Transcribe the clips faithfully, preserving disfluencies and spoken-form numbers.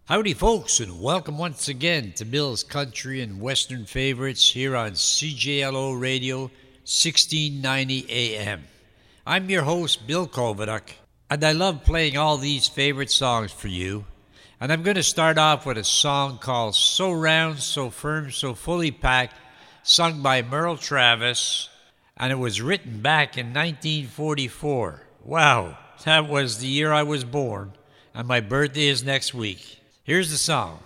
Howdy, folks, and welcome once again to Bill's Country and Western Favorites here on C J L O Radio, sixteen ninety A M. I'm your host, Bill Kovac, and I love playing all these favorite songs for you. And I'm going to start off with a song called So Round, So Firm, So Fully Packed, sung by Merle Travis, and it was written back in nineteen forty-four. Wow, that was the year I was born, and my birthday is next week. Here's the song.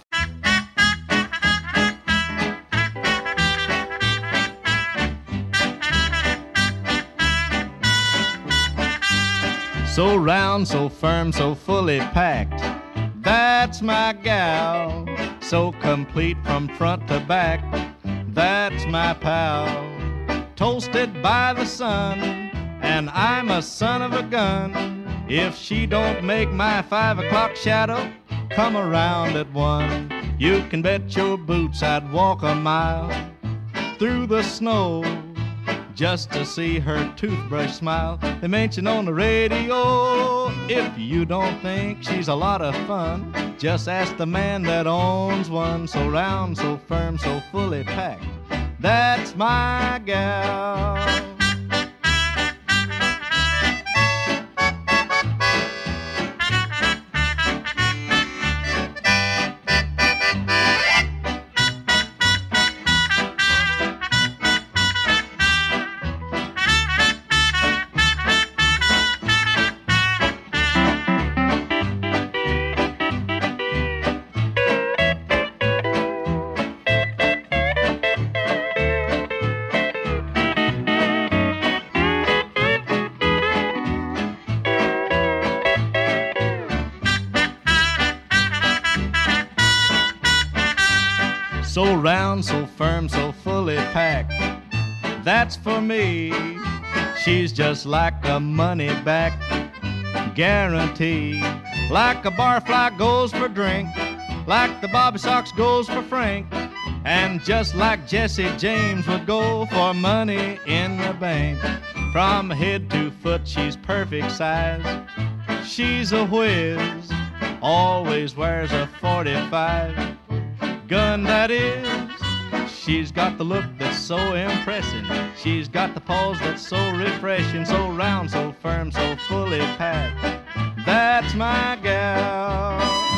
So round, so firm, so fully packed, that's my gal. So complete from front to back, that's my pal. Toasted by the sun, and I'm a son of a gun. If she don't make my five o'clock shadow come around at one, you can bet your boots I'd walk a mile through the snow just to see her toothbrush smile. They mention on the radio. If you don't think she's a lot of fun, just ask the man that owns one. So round, so firm, so fully packed, that's my gal. So round, so firm, so fully packed, that's for me. She's just like a money back guarantee. Like a barfly goes for drink, like the Bobby Sox goes for Frank, and just like Jesse James would go for money in the bank. From head to foot she's perfect size, she's a whiz, always wears a forty-five. Gun that is, she's got the look that's so impressive. She's got the pause that's so refreshing. So round, so firm, so fully packed, that's my gal.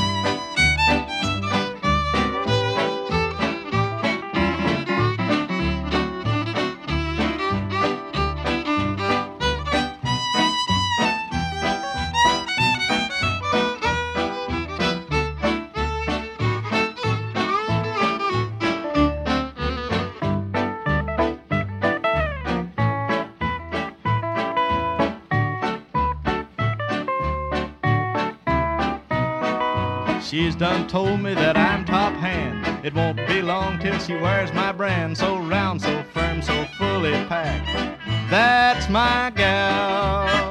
She's done told me that I'm top hand. It won't be long till she wears my brand. So round, so firm, so fully packed, that's my gal.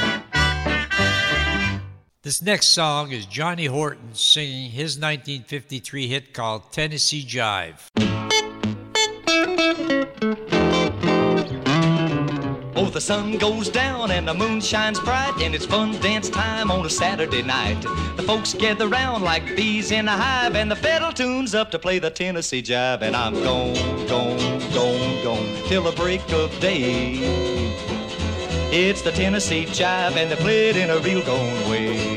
This next song is Johnny Horton singing his nineteen fifty-three hit called Tennessee Jive. Oh, the sun goes down and the moon shines bright, and it's fun dance time on a Saturday night. The folks gather round like bees in a hive, and the fiddle tunes up to play the Tennessee Jive. And I'm gone, gone, gone, gone till the break of day. It's the Tennessee Jive, and they play it in a real gone way.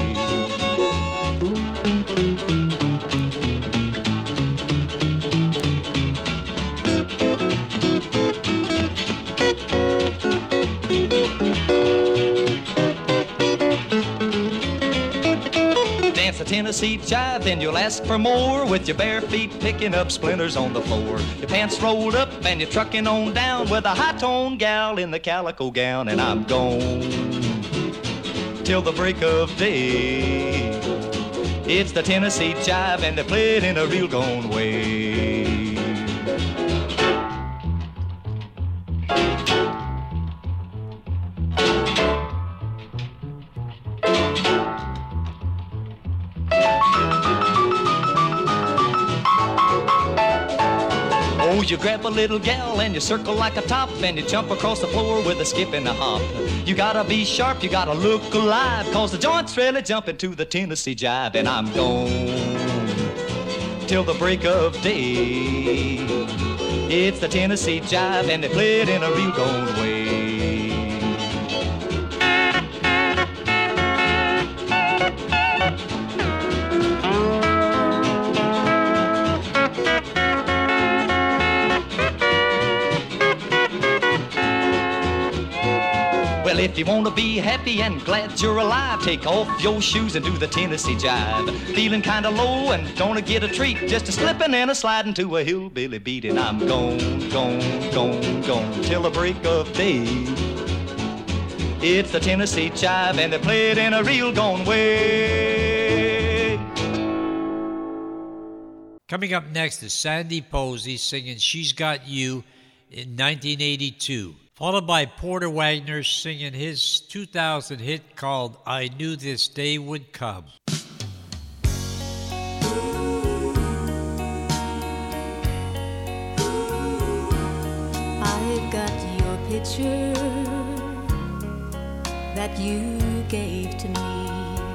The Tennessee Jive, then you'll ask for more, with your bare feet picking up splinters on the floor. Your pants rolled up and you're trucking on down with a high-toned gal in the calico gown. And I'm gone till the break of day. It's the Tennessee Jive, and they play it in a real gone way. You grab a little gal and you circle like a top, and you jump across the floor with a skip and a hop. You gotta be sharp, you gotta look alive, cause the joint's really jumping to the Tennessee jive. And I'm gone till the break of day. It's the Tennessee jive and they play it in a real gone way. Well, if you want to be happy and glad you're alive, take off your shoes and do the Tennessee jive. Feeling kind of low and gonna get a treat, just a slipping and a sliding to a hillbilly beat. And I'm gone, gone, gone, gone till the break of day. It's the Tennessee jive and they play it in a real gone way. Coming up next is Sandy Posey singing She's Got You in nineteen eighty-two. Followed by Porter Wagner singing his two thousand hit called I Knew This Day Would Come. I've got your picture that you gave to me,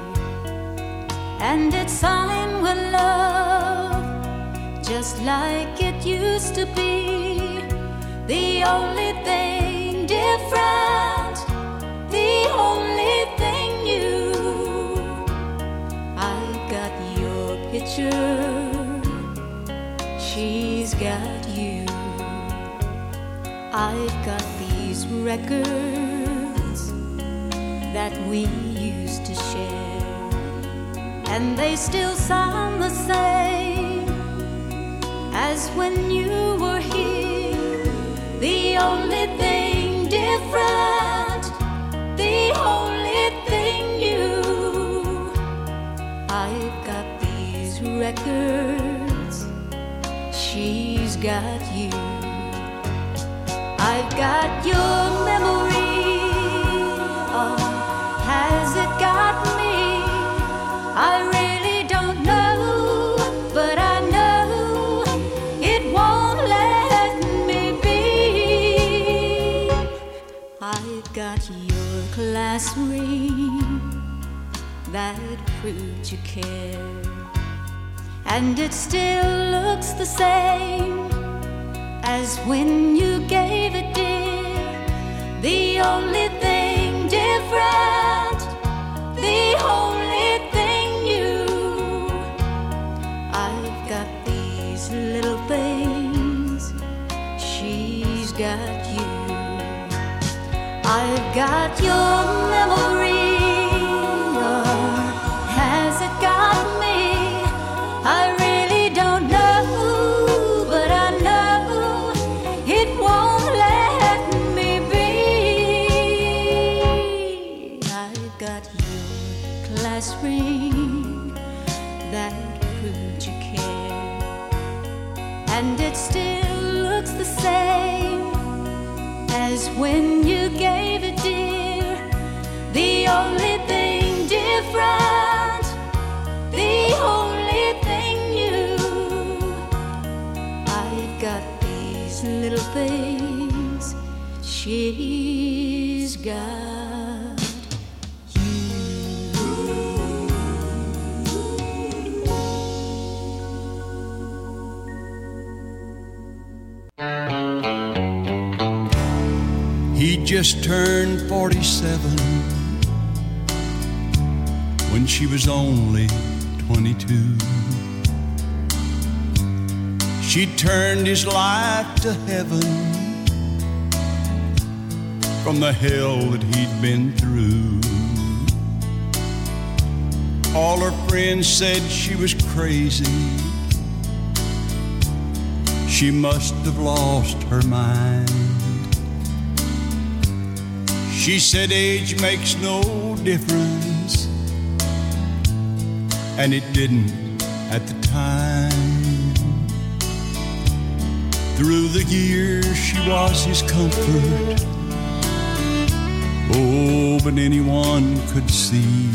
and it's signed with love, just like it used to be. The only thing different, the only thing new, I got your picture, she's got you. I've got these records that we used to share, and they still sound the same as when you were here. The only thing different, the only thing new, I've got these records, she's got you. I've got your memory, oh, has it got me? I really don't know, but I know it won't let me be. I've got your class ring that proved you care, and it still looks the same as when you gave it, dear. The only thing different, the only thing new, I've got these little things, she's got you. I've got your memory, oh, has it got me? I really don't know, but I know it won't let me be. I've got your class ring that proved you care, and it still looks the same as when you gave it, dear. The only thing different, the only thing new, I've got these little things, she's got you. He just turned forty-seven when she was only twenty-two. She turned his life to heaven from the hell that he'd been through. All her friends said she was crazy. She must have lost her mind. She said age makes no difference, and it didn't at the time. Through the years she was his comfort. Oh, but anyone could see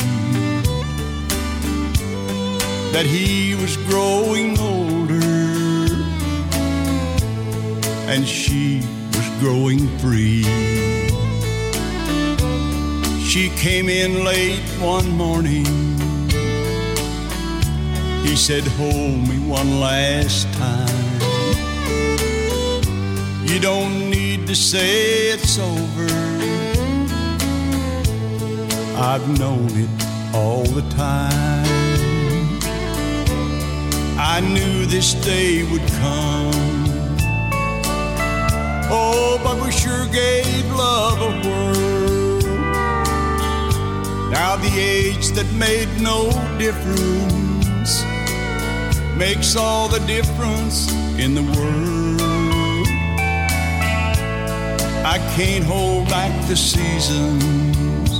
that he was growing older and she was growing free. She came in late one morning. He said, hold me one last time. You don't need to say it's over. I've known it all the time. I knew this day would come. Oh, but we sure gave love a whirl. Now the age that made no difference makes all the difference in the world. I can't hold back the seasons.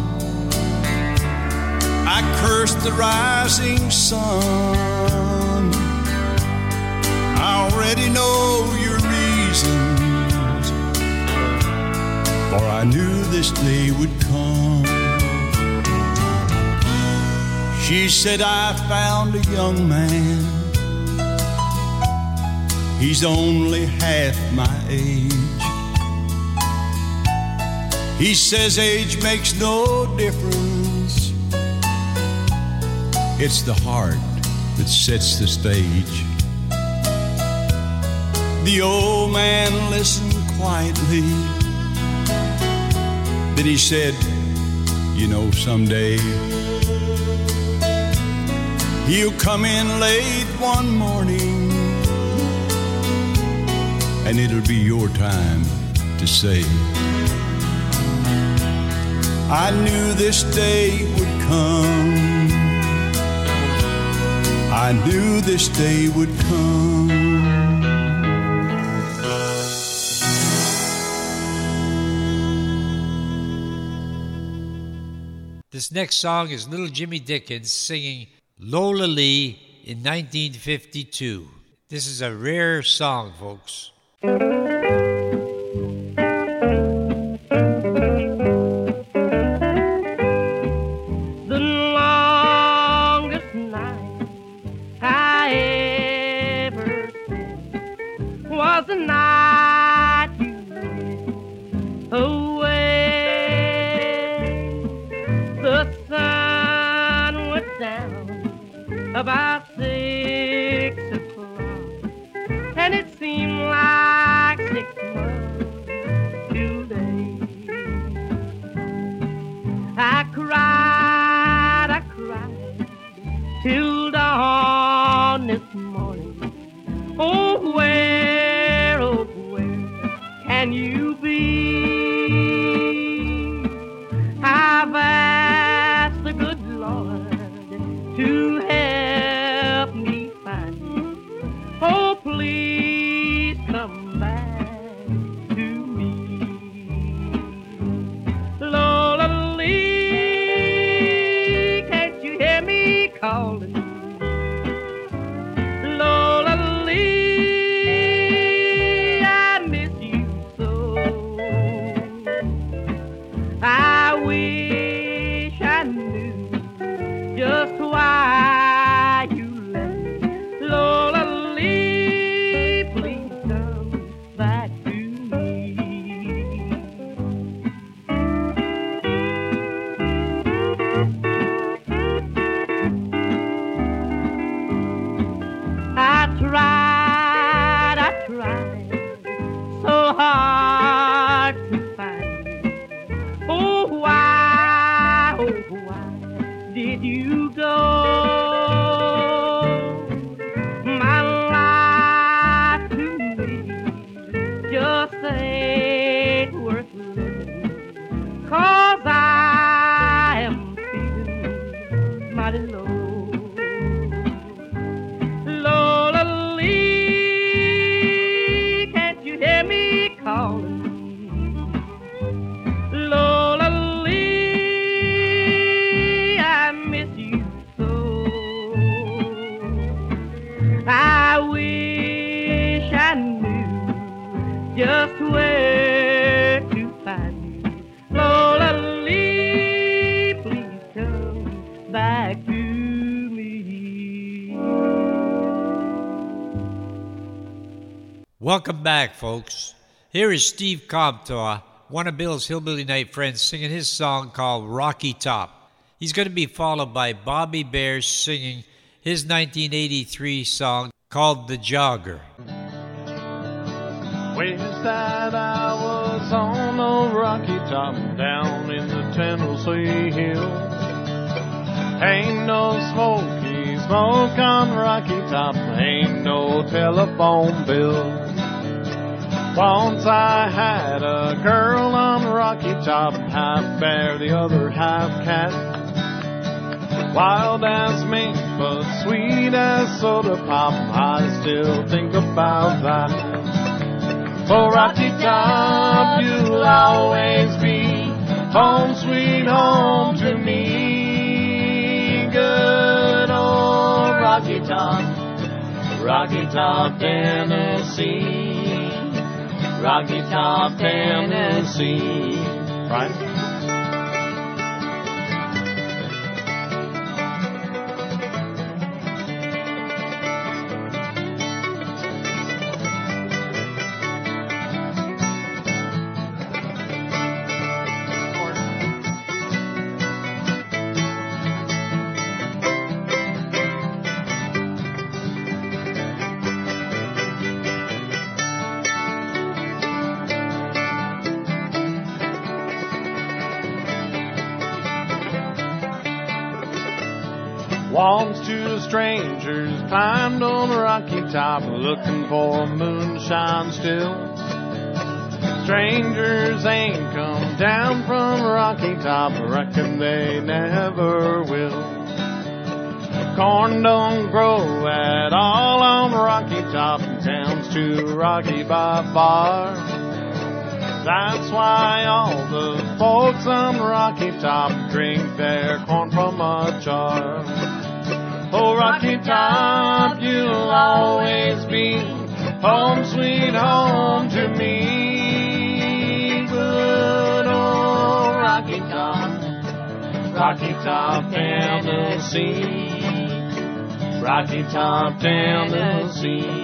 I curse the rising sun. I already know your reasons, for I knew this day would come. She said, I found a young man. He's only half my age. He says age makes no difference. It's the heart that sets the stage. The old man listened quietly. Then he said, you know, someday he'll come in late one morning, and it'll be your time to say, I knew this day would come. I knew this day would come. This next song is Little Jimmy Dickens singing Lola Lee in nineteen fifty-two. This is a rare song, folks. The night you went away, the sun went down about six o'clock, and it seemed like six months today. I cried, I cried till dawn this morning. Oh, where can you be? I've asked the good Lord to help me find you. Oh, please come back to me. Lola Lee, can't you hear me calling? Lola Lee, I wish I knew just why you left. Lola Lee, please come back to me. I tried, I tried so hard to find you. Oh, why, oh, why did you go? My life to me just ain't worth living, 'cause I am feeling mighty low. Lola Lee, can't you hear me calling? Lola Lee, I miss you so. I wish I knew just where to find you. Lola Lee, please come back to me. Welcome back, folks. Here is Steve Comtois, one of Bill's Hillbilly Night friends, singing his song called Rocky Top. He's going to be followed by Bobby Bears singing his nineteen eighty-three song called The Jogger. Wish that I was on the Rocky Top down in the Tennessee Hills. Ain't no smoky smoke on Rocky Top, ain't no telephone bill. Once I had a girl on Rocky Top, half bear, the other half cat. Wild as mink, but sweet as soda pop, I still think about that. For Rocky Top, you'll always be home sweet home to me. Good old Rocky Top, Rocky Top, Tennessee. Rocky Top, Tennessee. Right? Once two strangers climbed on Rocky Top looking for moonshine still. Strangers ain't come down from Rocky Top, reckon they never will. Corn don't grow at all on Rocky Top, town's too rocky by far. That's why all the folks on Rocky Top drink their corn from a jar. Oh, Rocky Top, you'll always be home sweet home to me. Good old Rocky Top, Rocky Top, Tennessee. Rocky Top, Tennessee.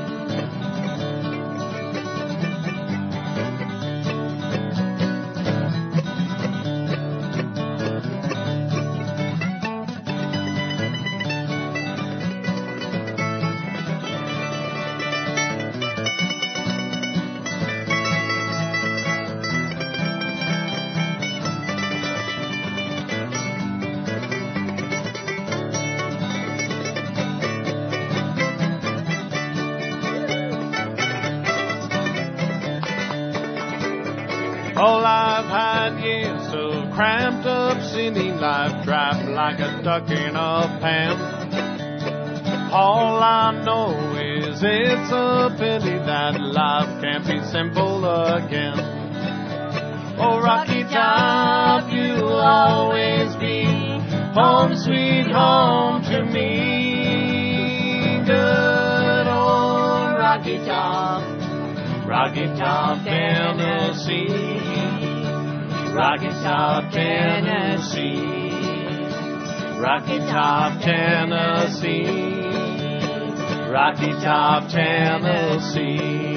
All I've had years of cramped up city life, trapped like a duck in a pan. All I know is it's a pity that life can't be simple again. Oh, Rocky Top, you'll always be home sweet home to me. Good old Rocky Top, Rocky Top, Tennessee. Rocky Top, Tennessee. Rocky Top, Tennessee. Rocky Top, Tennessee.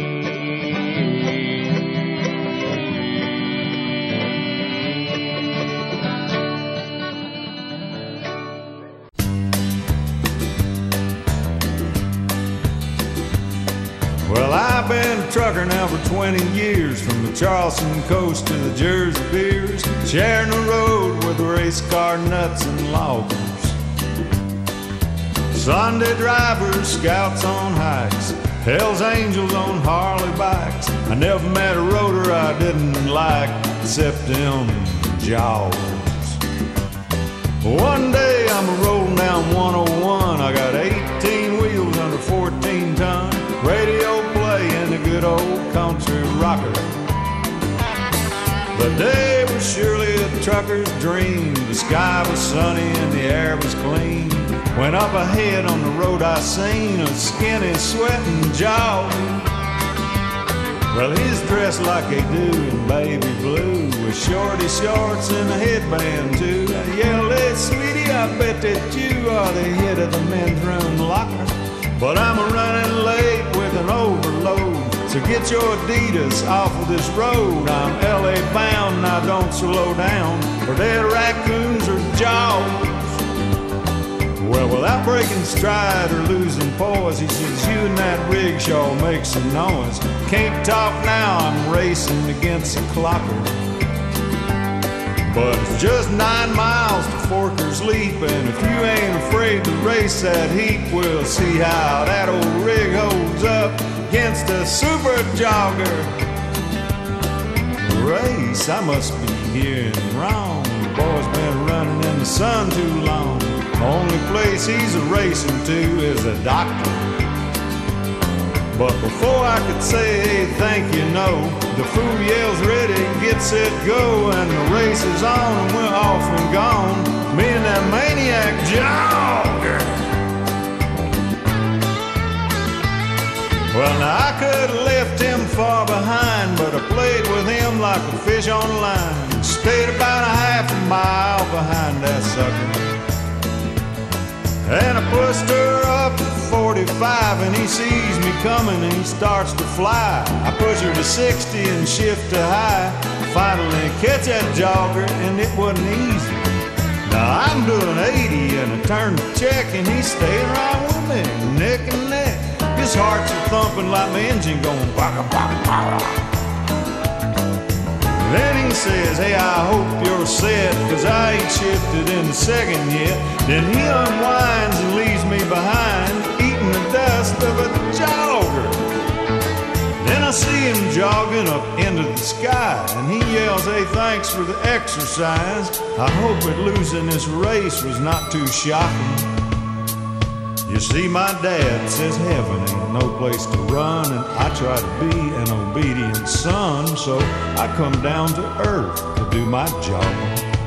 Well, I've been a trucker now for twenty years, from the Charleston coast to the Jersey beers, sharing the road with race car nuts and loggers. Sunday drivers, scouts on hikes, Hell's Angels on Harley bikes. I never met a roader I didn't like, except them jaws. One day I'm a-rolling down one oh one, I got eighteen wheels under fourteen ton, radio playing a good old country rocker. The day was surely a trucker's dream, the sky was sunny and the air was clean. When up ahead on the road I seen a skinny sweating jaw. Well, he's dressed like they do in baby blue, with shorty shorts and a headband too. I yelled, "Hey, sweetie, I bet that you are the head of the men's room locker." But I'm a running late with an overload, So get your Adidas off of this road. I'm L A bound, now don't slow down, or dead raccoons or jaws. Well, without breaking stride or losing poise, he says, you and that rickshaw make some noise. Can't talk now, I'm racing against the clocker. But it's just nine miles to Forker's Leap, and if you ain't afraid to race that heap, we'll see how that old rig holds up against a super jogger. Race, I must be hearing wrong. The boy's been running in the sun too long. The only place he's a racing to is a doctor. But before I could say, hey, thank you, no, the fool yells ready, get set, go, and the race is on, and we're off and gone, me and that maniac jogger. Well, now I could have left him far behind, but I played with him like a fish on a line, stayed about a half a mile behind that sucker. And I pushed her up to forty-five, and he sees me coming and he starts to fly. I push her to sixty and shift to high, finally catch that jogger, and it wasn't easy. Now I'm doing eighty and I turn to check, and he's staying right with me, neck and neck. His heart's a thumping like my engine going baka baka baka. Then he says, hey, I hope you're set, cause I ain't shifted in the second yet. Then he unwinds and leaves me behind, eating the dust of a jogger. Then I see him jogging up into the sky, and he yells, hey, thanks for the exercise. I hope that losing this race was not too shocking. You see, my dad says heaven ain't no place to run, and I try to be an obedient son, so I come down to earth to do my job.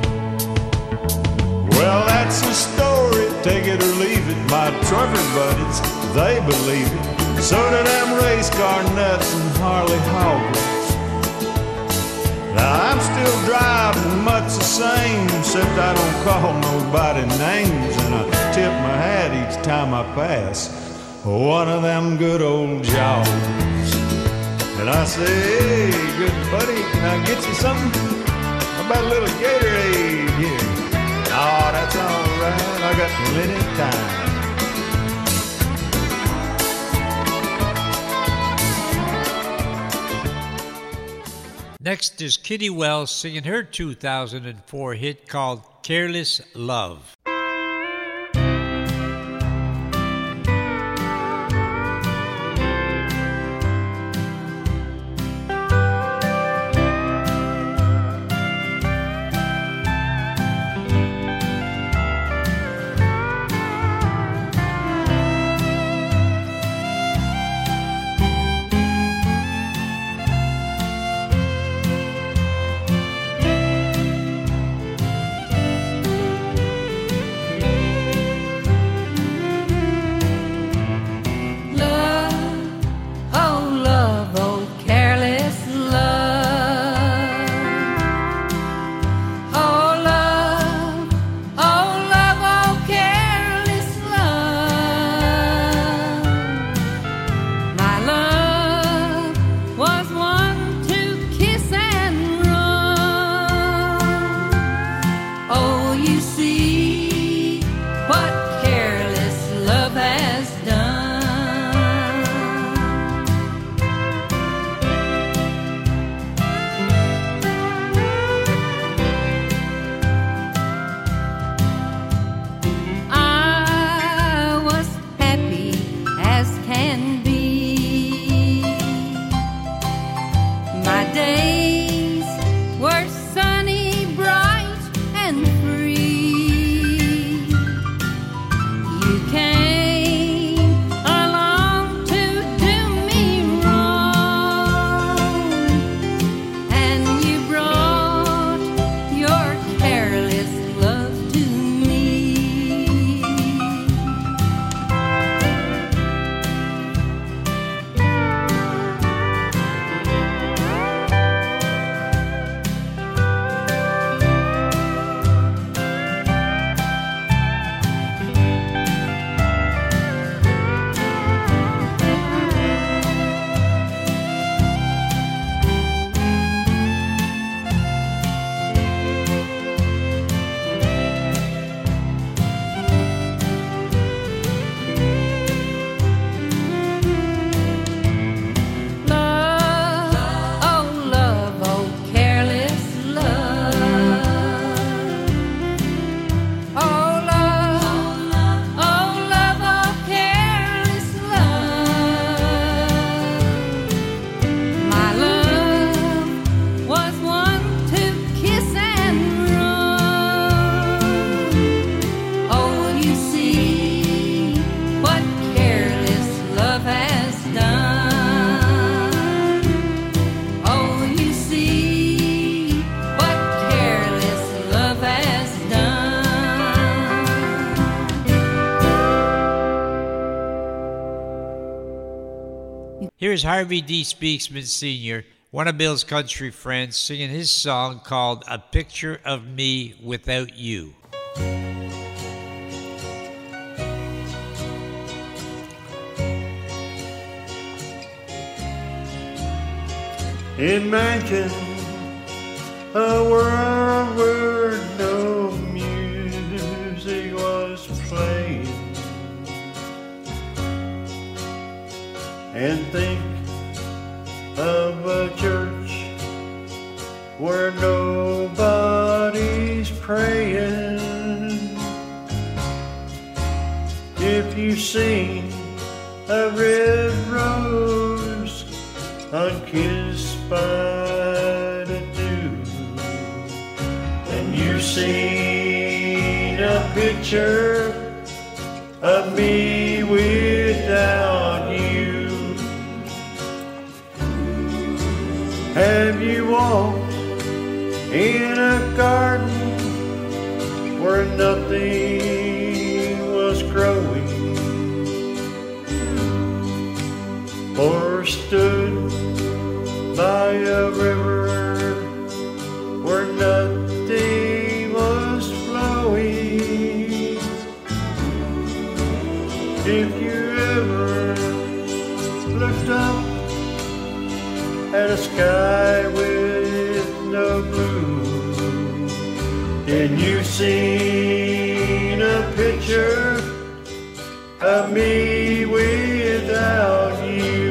Well, that's the story, take it or leave it. My trucker buddies, they believe it. So do them race car nuts and Harley hoggers. Now I'm still driving much the same, except I don't call nobody names, and I tip my hat each time I pass one of them good old jogs. And I say, hey, good buddy, can I get you something? How about a little Gatorade here? Oh, that's all right, I got plenty of time. Next is Kitty Wells singing her two thousand four hit called Careless Love. Here's Harvey D. Speaksman Senior, one of Bill's country friends, singing his song called A Picture of Me Without You. Imagine a world where no music was playing, and think of a church where nobody's praying. If you've seen a red rose unkissed by the dew, and you've seen a picture of me without you. Have you walked in a garden where nothing was growing, or stood by a river where nothing was flowing? If you ever looked up at a sky with no blue, then you've seen a picture of me without you.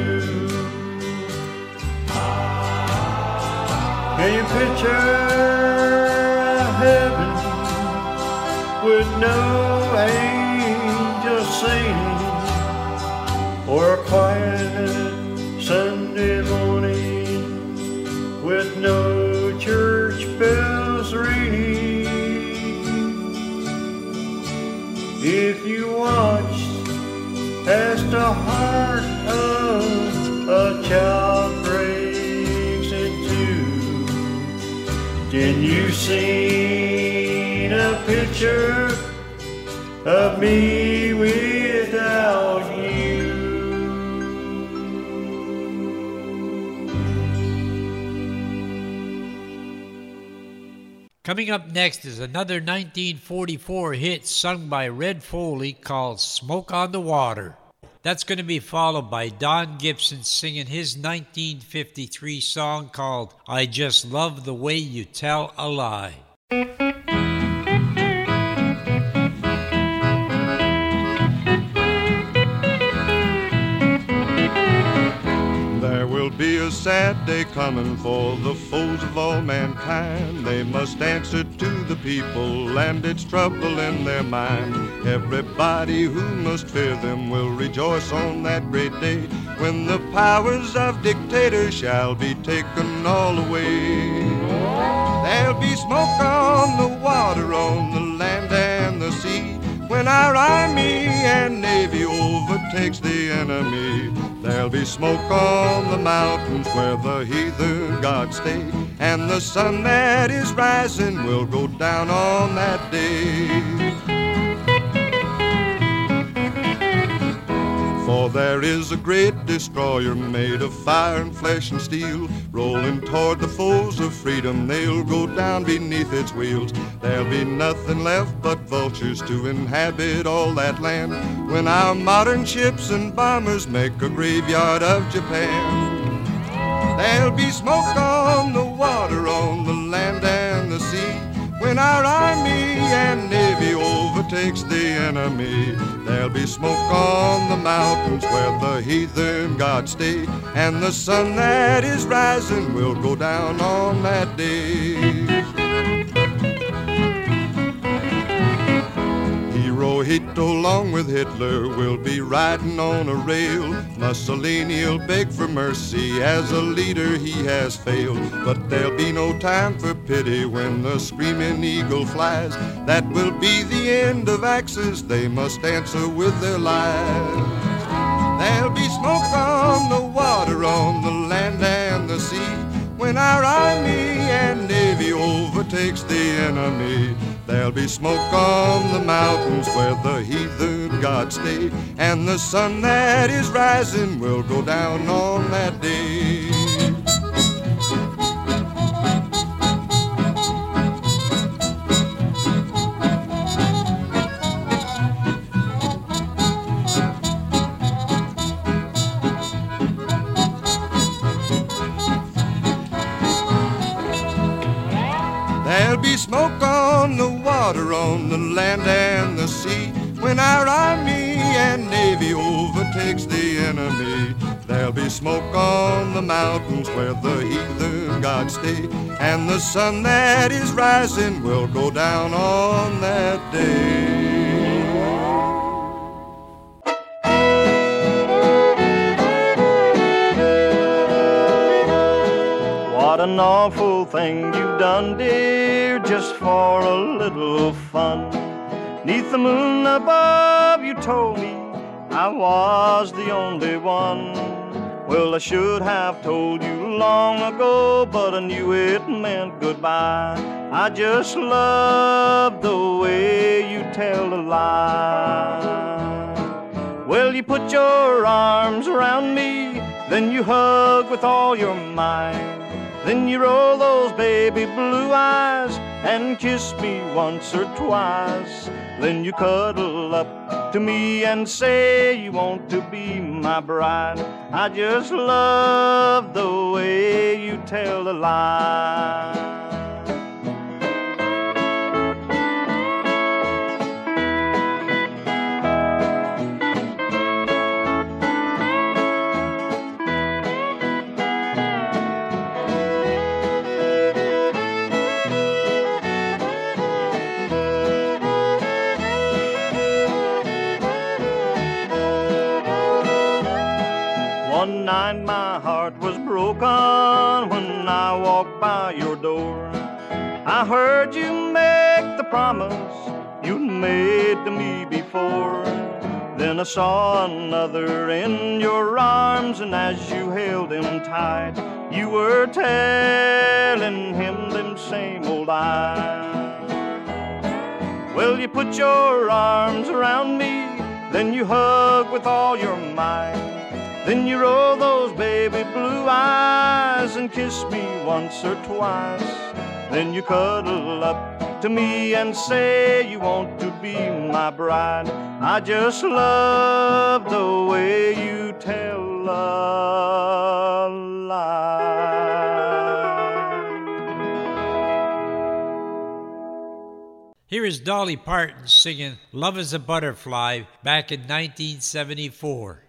Can you picture a heaven with no angels singing, or a quiet Sunday morning with no church bells ringing? If you watched as the heart of a child breaks in two, then you've seen a picture of me without you. Coming up next is another nineteen forty-four hit sung by Red Foley called Smoke on the Water. That's going to be followed by Don Gibson singing his nineteen fifty-three song called I Just Love the Way You Tell a Lie. There will be a sad day coming for the foes of all mankind. They must answer to the people, and it's trouble in their mind. Everybody who must fear them will rejoice on that great day, when the powers of dictators shall be taken all away. There'll be smoke on the water, on the land and the sea, when our army and navy overtakes the enemy. There'll be smoke on the mountains where the heathen gods stay, and the sun that is rising will go down on that day. For there is a great destroyer made of fire and flesh and steel, rolling toward the foes of freedom. They'll go down beneath its wheels. There'll be nothing left but vultures to inhabit all that land, when our modern ships and bombers make a graveyard of Japan. There'll be smoke on the water, on the land and the sea, when our army and navy overtakes the enemy. There'll be smoke on the mountains where the heathen gods stay, and the sun that is rising will go down on that day. Hirohito, along with Hitler, will be riding on a rail. Mussolini'll beg for mercy, as a leader he has failed. But there'll be no time for pity when the screaming eagle flies. That will be the end of Axis, they must answer with their lives. There'll be smoke on the water, on the land and the sea, when our army and navy overtakes the enemy. There'll be smoke on the mountains where the heathen God's day, and the sun that is rising will go down on that day. There'll be smoke on the water, on the land and the sea, when our army and navy overtakes the enemy. There'll be smoke on the mountains where the heathen gods stay, and the sun that is rising will go down on that day. What an awful thing you've done, dear, just for a little fun. 'Neath the moon above you told me I was the only one. Well, I should have told you long ago, but I knew it meant goodbye. I just love the way you tell a lie. Well, you put your arms around me, then you hug with all your might. Then you roll those baby blue eyes and kiss me once or twice. Then you cuddle up to me and say you want to be my bride. I just love the way you tell a lie. One night my heart was broken when I walked by your door. I heard you make the promise you'd made to me before. Then I saw another in your arms, and as you held him tight, you were telling him them same old lies. Well, you put your arms around me, then you hug with all your might. Then you roll those baby blue eyes and kiss me once or twice. Then you cuddle up to me and say you want to be my bride. I just love the way you tell a lie. Here is Dolly Parton singing Love is a Butterfly back in nineteen seventy-four.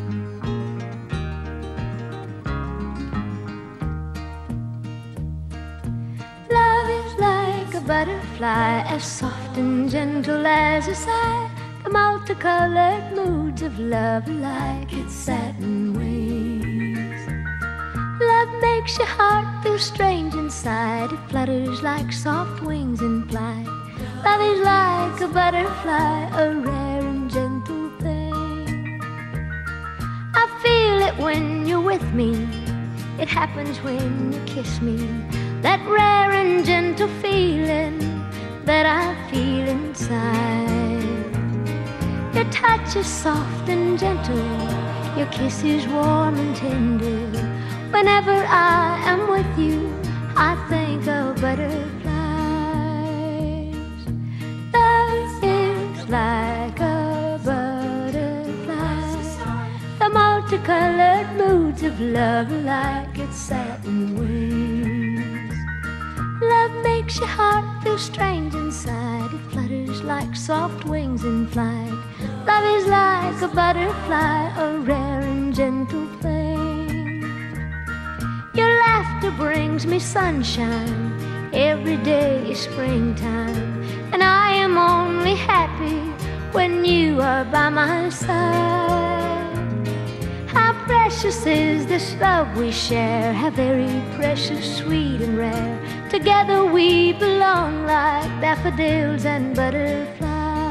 Butterfly, as soft and gentle as a sigh, the multicolored moods of love like its satin wings. Love makes your heart feel strange inside, it flutters like soft wings in flight. Love is like a butterfly, a rare and gentle thing. I feel it when you're with me, it happens when you kiss me. That rare and gentle feeling that I feel inside. Your touch is soft and gentle, your kiss is warm and tender. Whenever I am with you, I think of butterflies. Love is like a butterfly, the multicolored moods of love like its satin wings. Love makes your heart feel strange inside, it flutters like soft wings in flight. Love is like a butterfly, a rare and gentle thing. Your laughter brings me sunshine, every day is springtime, and I am only happy when you are by my side. How precious is this love we share, how very precious, sweet and rare. Together we belong like daffodils and butterflies.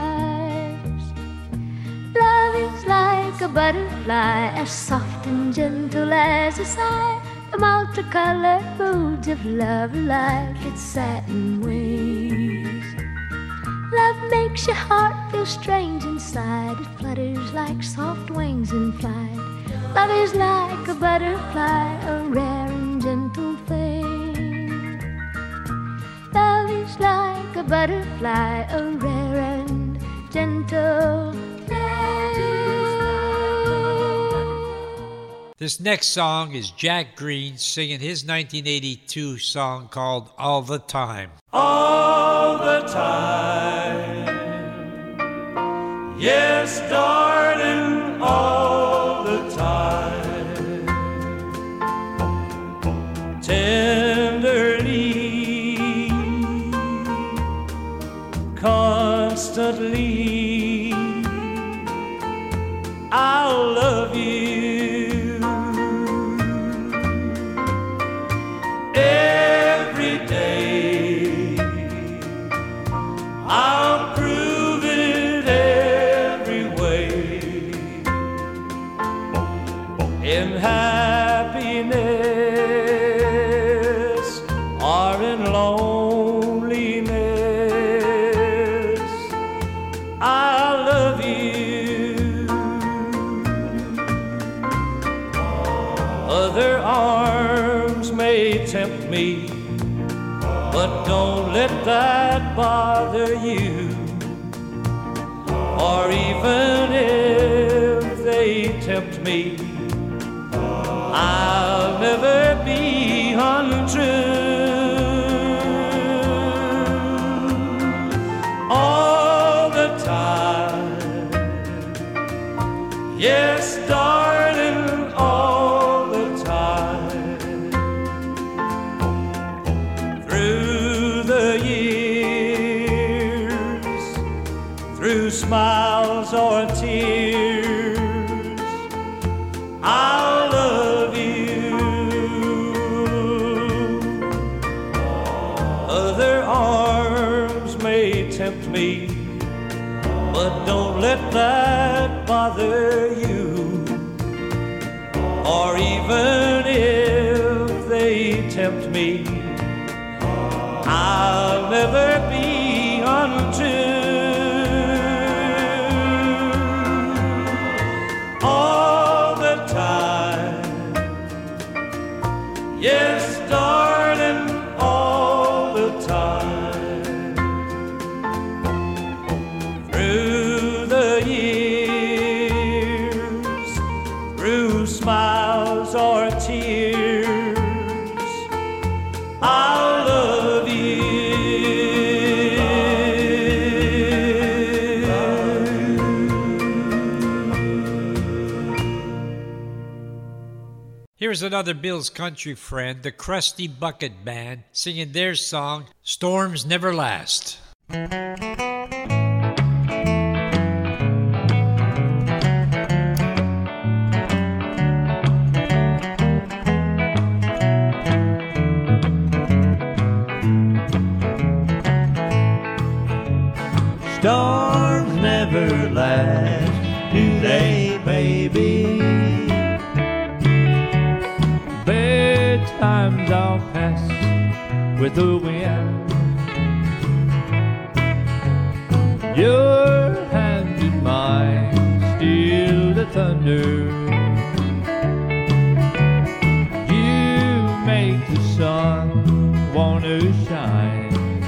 Love is like a butterfly, as soft and gentle as a sigh. The multicolored moods of love like its satin wings. Love makes your heart feel strange inside. It flutters like soft wings in flight. Love is like a butterfly, a rare and gentle thing. Love is like a butterfly, a rare and gentle thing. This next song is Jack Green singing his nineteen eighty-two song called All the Time. All the time, yes, darling, all the time. Tenderly, constantly, I'll love you every day. I'll prove it every way. In happiness or in loneliness, I love you. Other arms may tempt me, but don't let that bother you. Or even if they tempt me, I'll never be untrue. All the time, yes, darling, all the time. Through the years, through smiles or tears, I'll love you. Other arms may tempt me, but don't let that bother you. Or even if they tempt me, I'll never be untrue. All the time, yes, darling, all the time. Through the years, through smiles or tears, I'll love you. Here's another Bill's country friend, the Krusty Bucket Band, singing their song, Storms Never Last. Storms never last, do they, baby? Bad times all pass with the wind. Your hand in mine, still the thunder. You make the sun wanna shine.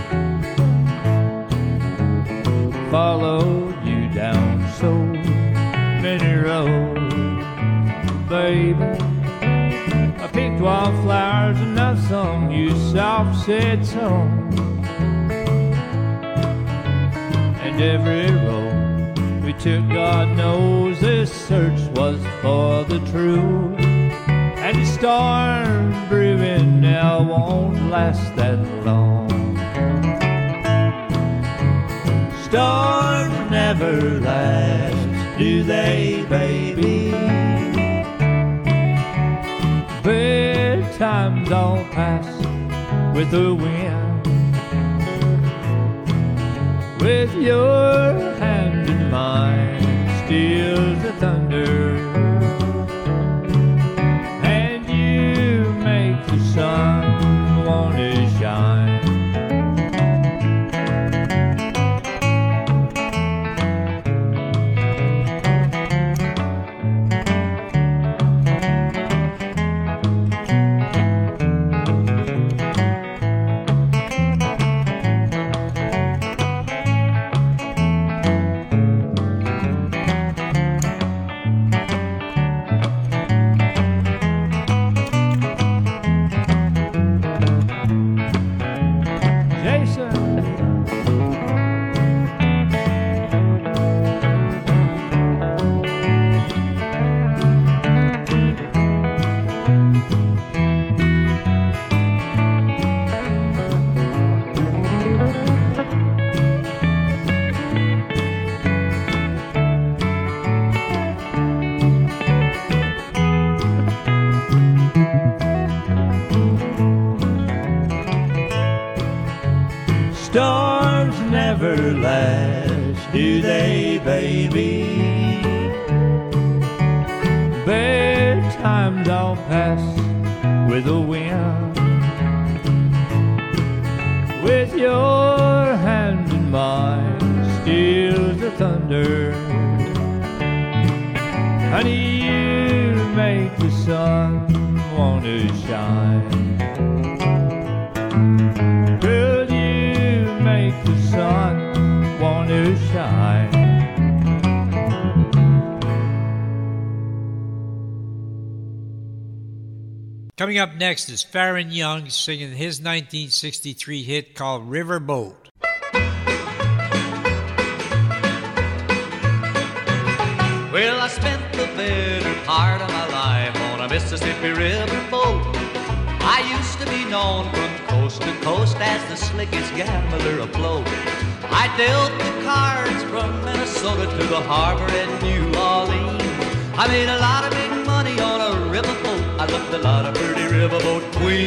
Followed you down so many roads, baby. I picked wildflowers and I sung you soft, sad songs. And every road we took, God knows this search was for the truth. And the storm brewing now won't last that long. Storms never last, do they, baby? Bad times all pass with the wind. With your hand in mine, still the thunder. And you make the sun wanna shine. times all pass with the wind. With your hand in mine, steals the thunder. Honey, you make the sun want to shine. Girl, you make the sun want to shine. Coming up next is Farron Young singing his nineteen sixty-three hit called Riverboat. Well, I spent the better part of my life on a Mississippi riverboat. I used to be known from coast to coast as the slickest gambler afloat. I dealt the cards from Minnesota to the harbor in New Orleans. I made a lot of big money on a riverboat. I loved a lot of pretty riverboat queens.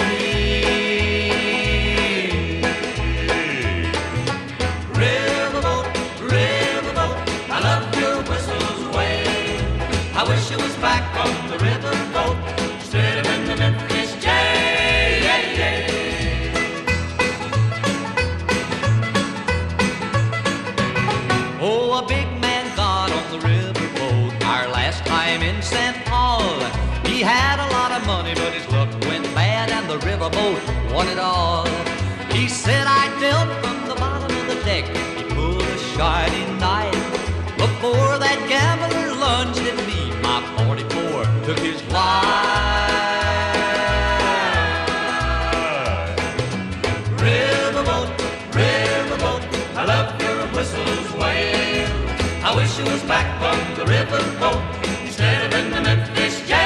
Riverboat, riverboat, I love your whistle's way. I wish it was back on the riverboat instead of in the Memphis J. Oh, a big man got on the riverboat our last time in Saint Paul. He had a lot of money, but his luck went bad, and the riverboat won it all. He said, I dealt from the bottom of the deck. He pulled a shiny knife. Before that gambler lunged at me, my forty-four took his life. Riverboat, riverboat, I love your whistle's wail. I wish it was back on the riverboat instead of in the Memphis J.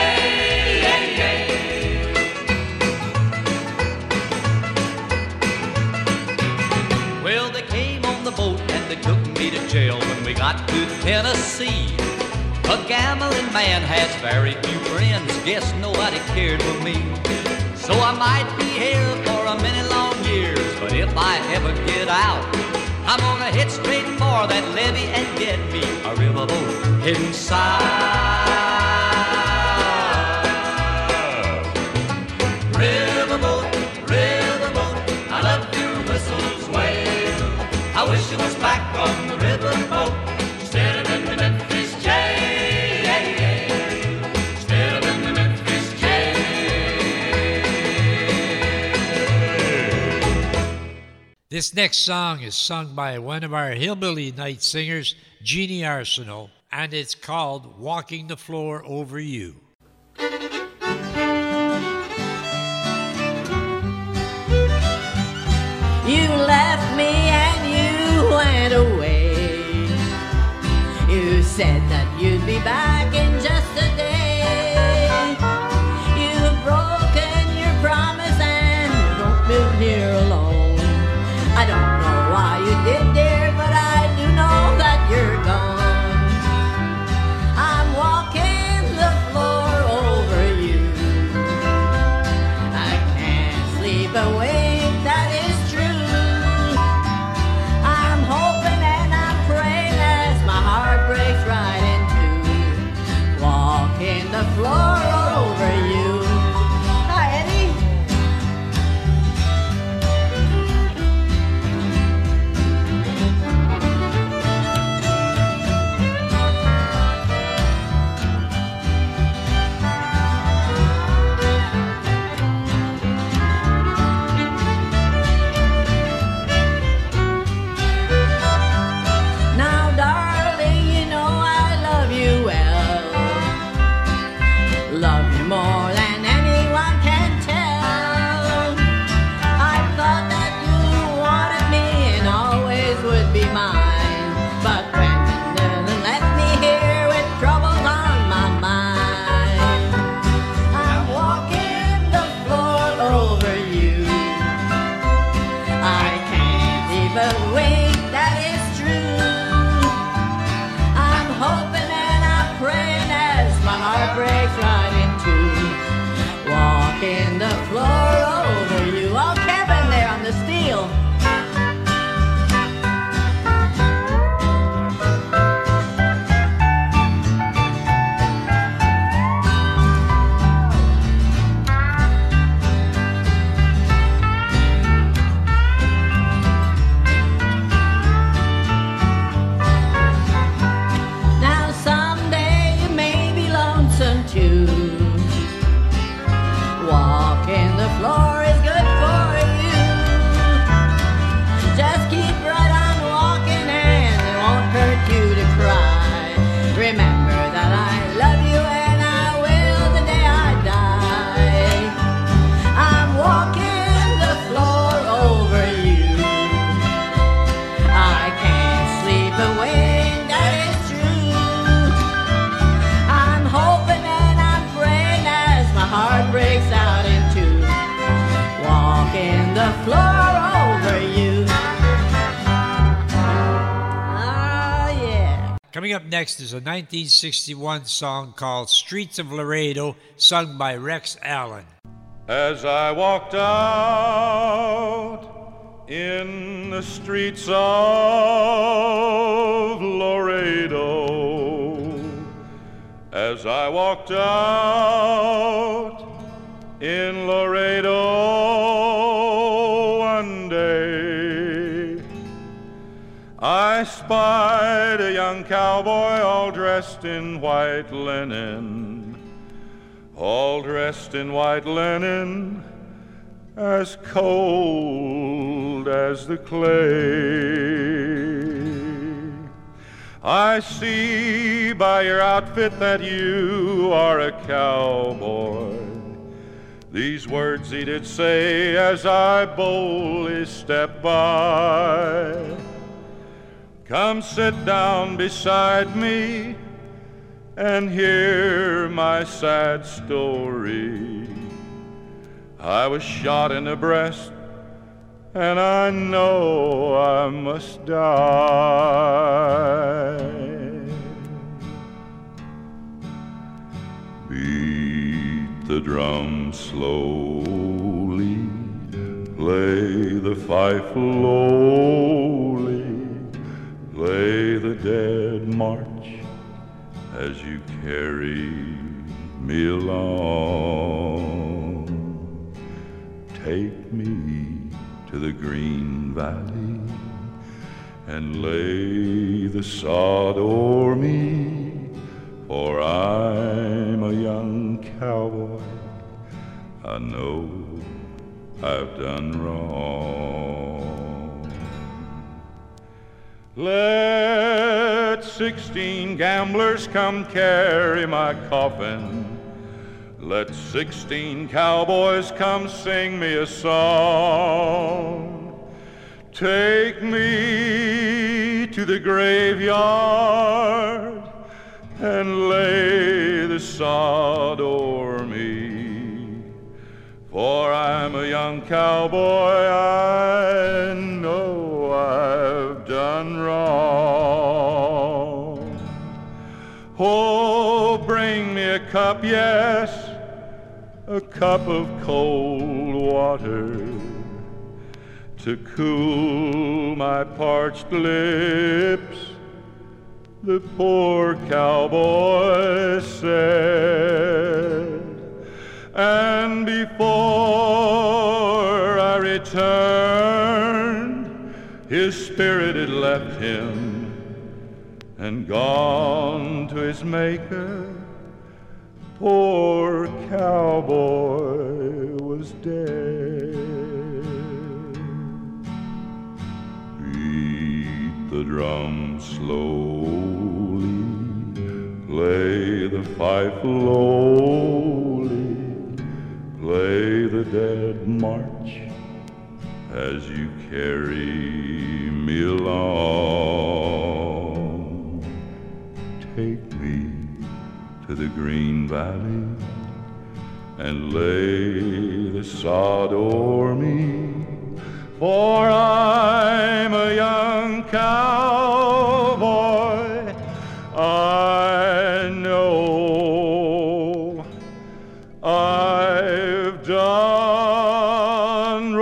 Well, they came on the boat and they took me to jail when we got to Tennessee. A gambling man has very few friends, guess nobody cared for me. So I might be here for a many long years, but if I ever get out, I'm gonna hit straight for that levee and get me a riverboat heading south. Riverboat, riverboat, I love your whistle's wail. I wish it was back on the riverboat instead of in the Memphis J. Instead of in the Memphis J. This next song is sung by one of our hillbilly night singers, Jeannie Arsenault, and it's called Walking the Floor Over You. You left me and you went away. You said that you'd be back in just a day. You've broken your promise and you don't live here alone. I don't know why you did, dear, but I do know that you're gone. I'm walking the floor over you. I can't sleep awake, that is true. I'm hoping and I'm praying as my heart breaks right in two. Walking the floor over you. Hi, Eddie. Now, darling, you know I love you well. Love you more than anyone can tell. I thought that you wanted me and always would be mine. But when you left me here with troubles on my mind, I'm walking the floor over you. I can't even wait, that is true. I'm hoping and I'm praying as my heart breaks right in two. Walking the floor over you. Oh, Kevin there on the steel. Coming up next is a nineteen sixty-one song called Streets of Laredo, sung by Rex Allen. As I walked out in the streets of Laredo, as I walked out in Laredo one day, I spied a young cowboy all dressed in white linen, all dressed in white linen, as cold as the clay. I see by your outfit that you are a cowboy. These words he did say as I boldly stepped by. Come sit down beside me and hear my sad story. I was shot in the breast, and I know I must die. Beat the drum slowly, play the fife lowly, play the dead march as you carry me along. Take me to the green valley and lay the sod o'er me, for I'm a young cowboy. I know I've done wrong. Let sixteen gamblers come carry my coffin. Let sixteen cowboys come sing me a song. Take me to the graveyard and lay the sod o'er me, for I'm a young cowboy. I know I've done wrong. Oh, bring me a cup, yes, a cup of cold water to cool my parched lips, the poor cowboy said. And before I returned, his spirit had left him and gone to his maker. Poor cowboy was dead. Beat the drum slowly, play the fife lowly, play the dead march as you carry me along. Take me to the green valley and lay the sod o'er me, for I'm a young cowboy. I know I've done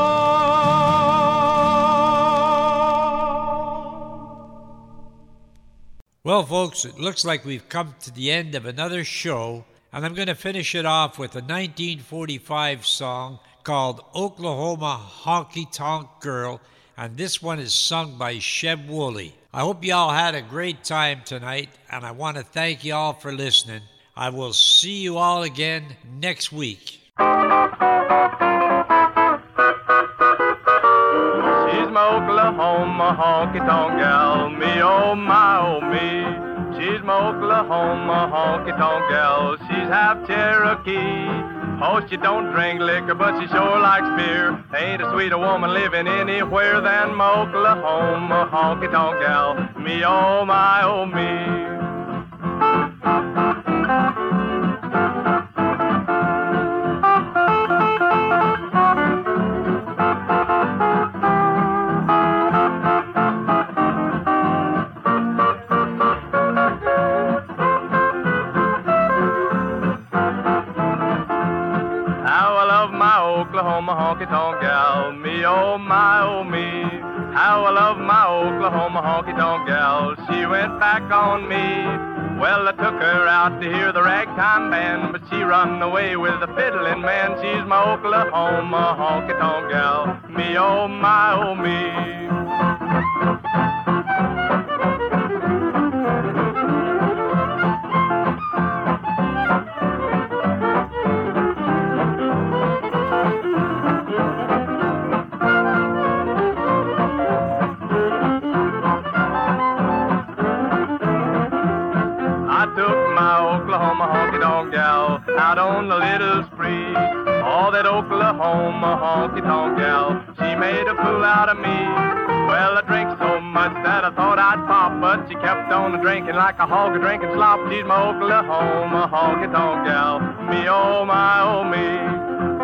wrong. Well, folks, it looks like we've come to the end of another show, and I'm going to finish it off with a nineteen forty-five song called Oklahoma Honky Tonk Girl, and this one is sung by Sheb Wooley. I hope you all had a great time tonight, and I want to thank you all for listening. I will see you all again next week. She's my Oklahoma honky-tonk gal, me oh my oh me. She's my Oklahoma honky-tonk gal, she's half Cherokee. Oh, she don't drink liquor, but she sure likes beer. Ain't a sweeter woman living anywhere than my Oklahoma honky-tonk gal, me oh my oh me. Oklahoma honky-tonk gal. Me, oh my, oh me, how I love my Oklahoma honky-tonk gal. She went back on me. Well, I took her out to hear the ragtime band, but she run away with the fiddling man. She's my Oklahoma honky-tonk gal. Me, oh my, oh me. Out on the little spree, all that Oklahoma honky-tonk gal, she made a fool out of me. Well, I drank so much that I thought I'd pop, but she kept on drinking like a hog drinking slop. She's my Oklahoma honky-tonk gal. Me, oh my, oh me.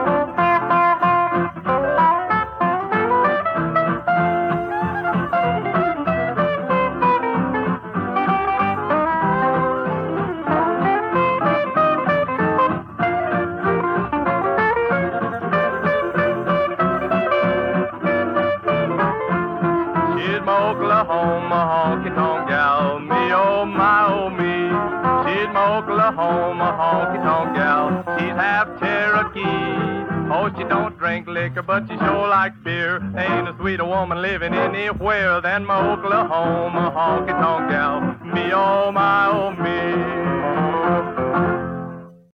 Oklahoma honky-tonk gal, she's half Cherokee. Oh, she don't drink liquor, but she sure likes beer. Ain't a sweeter woman living anywhere than my Oklahoma honky-tonk gal. Me, oh my, oh me.